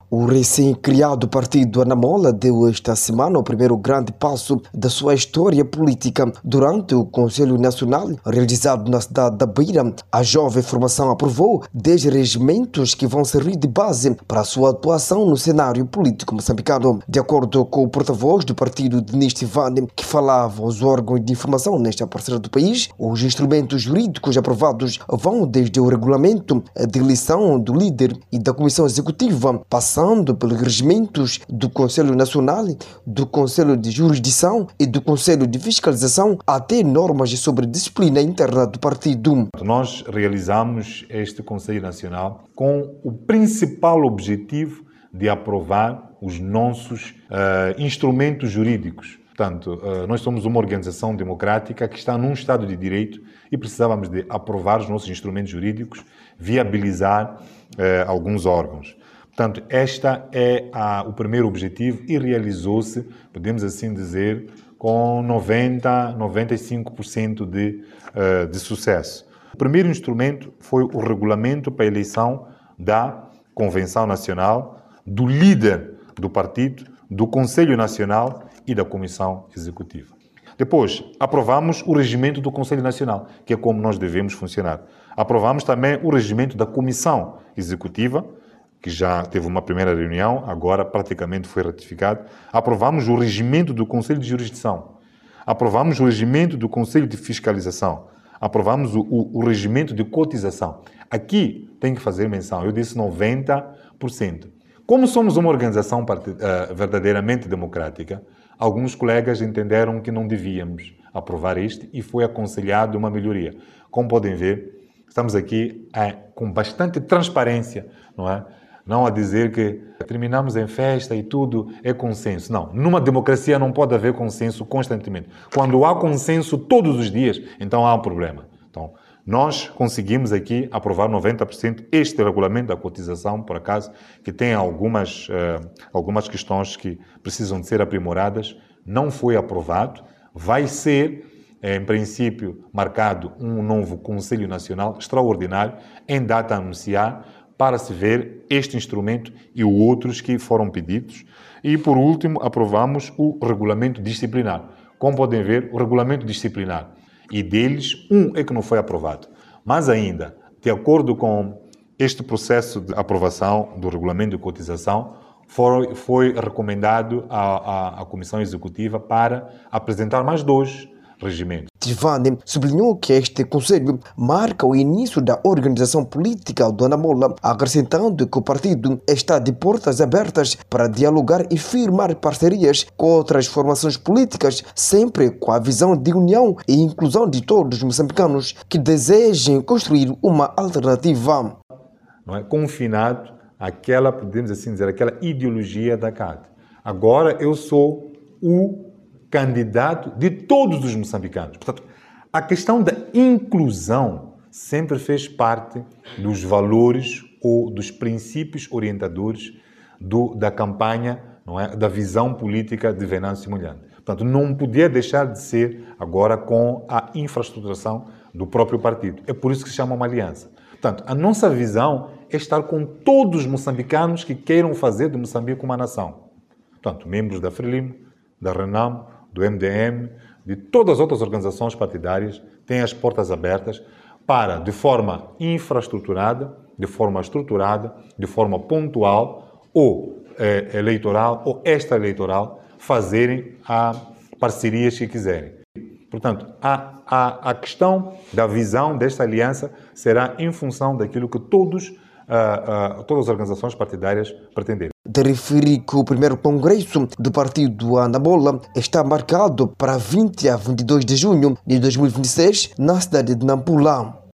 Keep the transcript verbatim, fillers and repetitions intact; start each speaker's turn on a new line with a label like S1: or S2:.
S1: O recém-criado partido Anamola deu esta semana o primeiro grande passo da sua história política. Durante o Conselho Nacional, realizado na cidade da Beira, a jovem formação aprovou dez regimentos que vão servir de base para a sua atuação no cenário político moçambicano. De acordo com o porta-voz do partido, Denis Tivane, que falava aos órgãos de informação nesta parceira do país, os instrumentos jurídicos aprovados vão desde o regulamento de eleição do líder e da comissão executiva, passando pelos regimentos do Conselho Nacional, do Conselho de Jurisdição e do Conselho de Fiscalização, até normas sobre disciplina interna do partido.
S2: Nós realizamos este Conselho Nacional com o principal objetivo de aprovar os nossos uh, instrumentos jurídicos. Portanto, uh, nós somos uma organização democrática que está num Estado de Direito e precisávamos de aprovar os nossos instrumentos jurídicos, viabilizar uh, alguns órgãos. Portanto, esta é a, o primeiro objetivo e realizou-se, podemos assim dizer, com noventa, noventa e cinco por cento de, uh, de sucesso. O primeiro instrumento foi o regulamento para a eleição da Convenção Nacional, do líder do partido, do Conselho Nacional e da Comissão Executiva. Depois, aprovamos o regimento do Conselho Nacional, que é como nós devemos funcionar. Aprovamos também o regimento da Comissão Executiva, que já teve uma primeira reunião, agora praticamente foi ratificado. Aprovamos o regimento do Conselho de Jurisdição. Aprovamos o regimento do Conselho de Fiscalização. Aprovamos o, o, o regimento de cotização. Aqui tem que fazer menção, eu disse noventa por cento. Como somos uma organização part... uh, verdadeiramente democrática, alguns colegas entenderam que não devíamos aprovar este e foi aconselhado uma melhoria. Como podem ver, estamos aqui é, com bastante transparência, não é? Não a dizer que terminamos em festa e tudo é consenso. Não, numa democracia não pode haver consenso constantemente. Quando há consenso todos os dias, então há um problema. Então, nós conseguimos aqui aprovar noventa por cento este regulamento da cotização, por acaso, que tem algumas, uh, algumas questões que precisam de ser aprimoradas. Não foi aprovado. Vai ser, em princípio, marcado um novo Conselho Nacional extraordinário em data a anunciar, para se ver este instrumento e outros que foram pedidos. E, por último, aprovamos o regulamento disciplinar. Como podem ver, o regulamento disciplinar. E deles, um é que não foi aprovado. Mas ainda, de acordo com este processo de aprovação do regulamento de cotização, foi, foi recomendado à, à, à Comissão Executiva para apresentar mais dois regimentos.
S1: Tivane sublinhou que este Conselho marca o início da organização política do Anamola, acrescentando que o partido está de portas abertas para dialogar e firmar parcerias com outras formações políticas, sempre com a visão de união e inclusão de todos os moçambicanos que desejem construir uma alternativa.
S2: Não é confinado àquela, podemos assim dizer, aquela ideologia da C A D. Agora eu sou o candidato de todos os moçambicanos. Portanto, a questão da inclusão sempre fez parte dos valores ou dos princípios orientadores do, da campanha, não é? Da visão política de Venâncio Mondlane. Portanto, não podia deixar de ser agora com a infraestruturação do próprio partido. É por isso que se chama uma aliança. Portanto, a nossa visão é estar com todos os moçambicanos que queiram fazer de Moçambique uma nação. Portanto, membros da Frelimo, da Renamo, do M D M, de todas as outras organizações partidárias, têm as portas abertas para, de forma infraestruturada, de forma estruturada, de forma pontual, ou eh, eleitoral ou extra-eleitoral, fazerem a parcerias que quiserem. Portanto, a, a, a questão da visão desta aliança será em função daquilo que todos, uh, uh, todas as organizações partidárias pretenderem.
S1: De referir que o primeiro congresso do partido Anamola está marcado para vinte a vinte e dois de junho de dois mil e vinte e seis na cidade de Nampula.